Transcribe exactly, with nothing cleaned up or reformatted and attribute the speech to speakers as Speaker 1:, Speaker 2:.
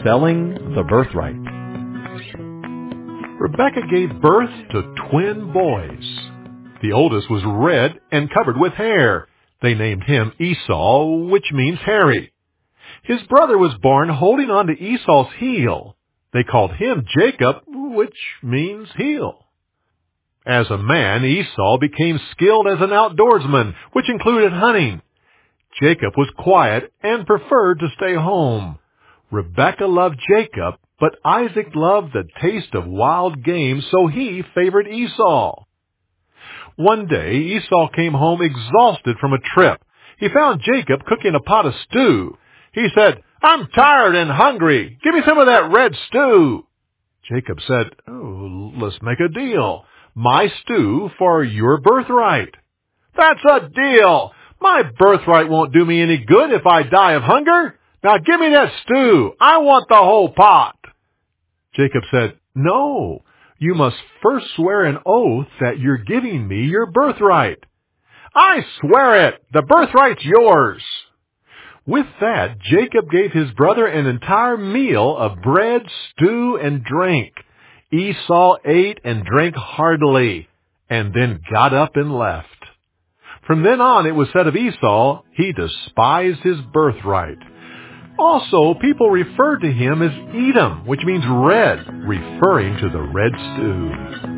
Speaker 1: Selling the Birthright. Rebekah gave birth to twin boys. The oldest was red and covered with hair. They named him Esau, which means hairy. His brother was born holding on to Esau's heel. They called him Jacob, which means heel. As a man, Esau became skilled as an outdoorsman, which included hunting. Jacob was quiet and preferred to stay home. Rebekah loved Jacob, but Isaac loved the taste of wild game, so he favored Esau. One day, Esau came home exhausted from a trip. He found Jacob cooking a pot of stew. He said, "I'm tired and hungry. Give me some of that red stew." Jacob said, "Oh, let's make a deal. My stew for your birthright." "That's a deal. My birthright won't do me any good if I die of hunger. Now give me that stew. I want the whole pot." Jacob said, "No, you must first swear an oath that you're giving me your birthright." "I swear it. The birthright's yours." With that, Jacob gave his brother an entire meal of bread, stew, and drink. Esau ate and drank heartily, and then got up and left. From then on, it was said of Esau, he despised his birthright. Also, people referred to him as Edom, which means red, referring to the red stew.